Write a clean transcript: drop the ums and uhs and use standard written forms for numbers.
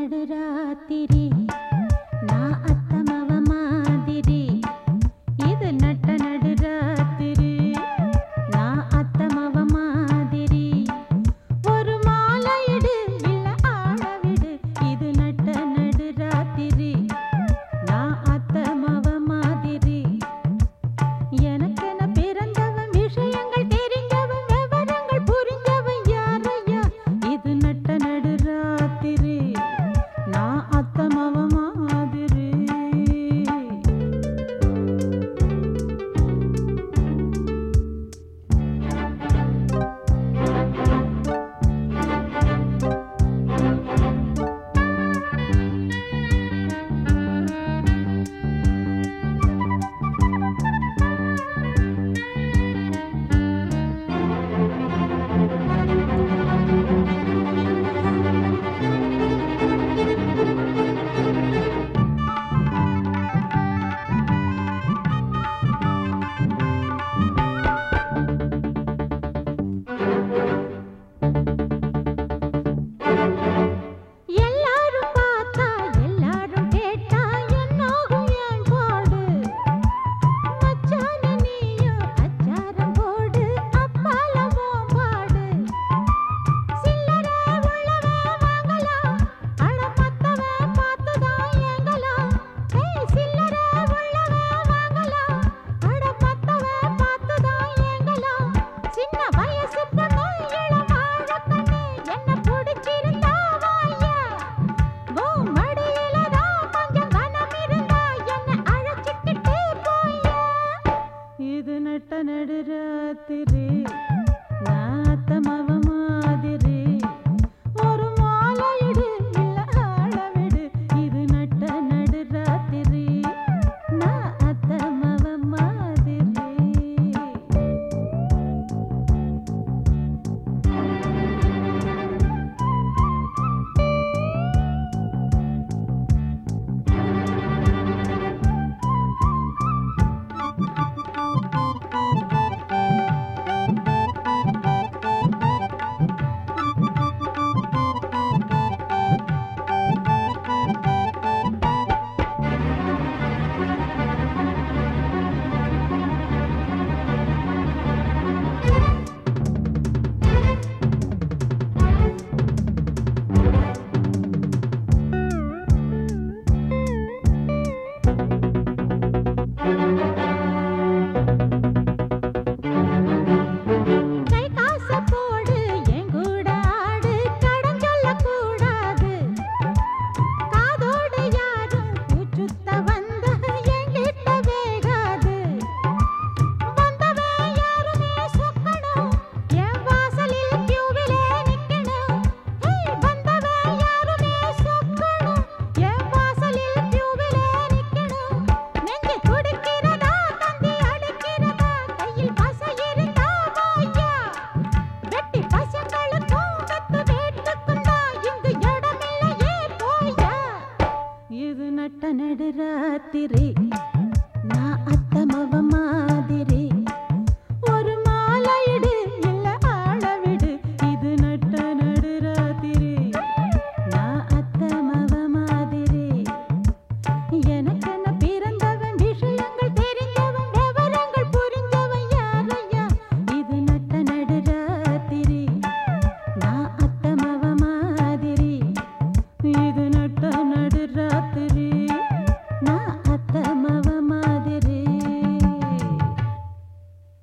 நடுராத்திரி நான் அத்தமவ மாதிரி இது நட்ட நடுராத்திரி நான் அத்தமவ மாதிரி ஒரு மாலையிடு இல்ல ஆளவிடு இது நட்ட நடுராத்திரி நான் அத்தமவ மாதிரி எனக்கென பிறந்தவன் விஷயங்கள் தெரிஞ்சவன் விவரங்கள் புரிஞ்சவன் யாரையா இது நட்ட நடுராத்திரி நான் அத்தமவ மாதிரி எல்லாரும் பார்த்தா எல்லாரும் கேட்டா என்னாகும் என் பாடு மச்சான நீயும் அச்சாரம் போடு அப்பாலமோ பாடு சில்லறை உள்ளவே வாங்கலாம் அட மத்தவன் பார்த்துதான் ஏங்கலாம் சில்லறை உள்ளவே வாங்கலாம் அட மத்தவன் பார்த்துதான் ஏங்கலாம் சின்ன வயசு பொண்ணு இளம் வாழக்கண்ணு என்ன பிடிச்சிருந்தா வாயா மடியில தான் கொஞ்சம் கனம் இருந்தா என்ன அழைச்சிக்கிட்டு போயா இது நட்ட நடுராத்திரி நான்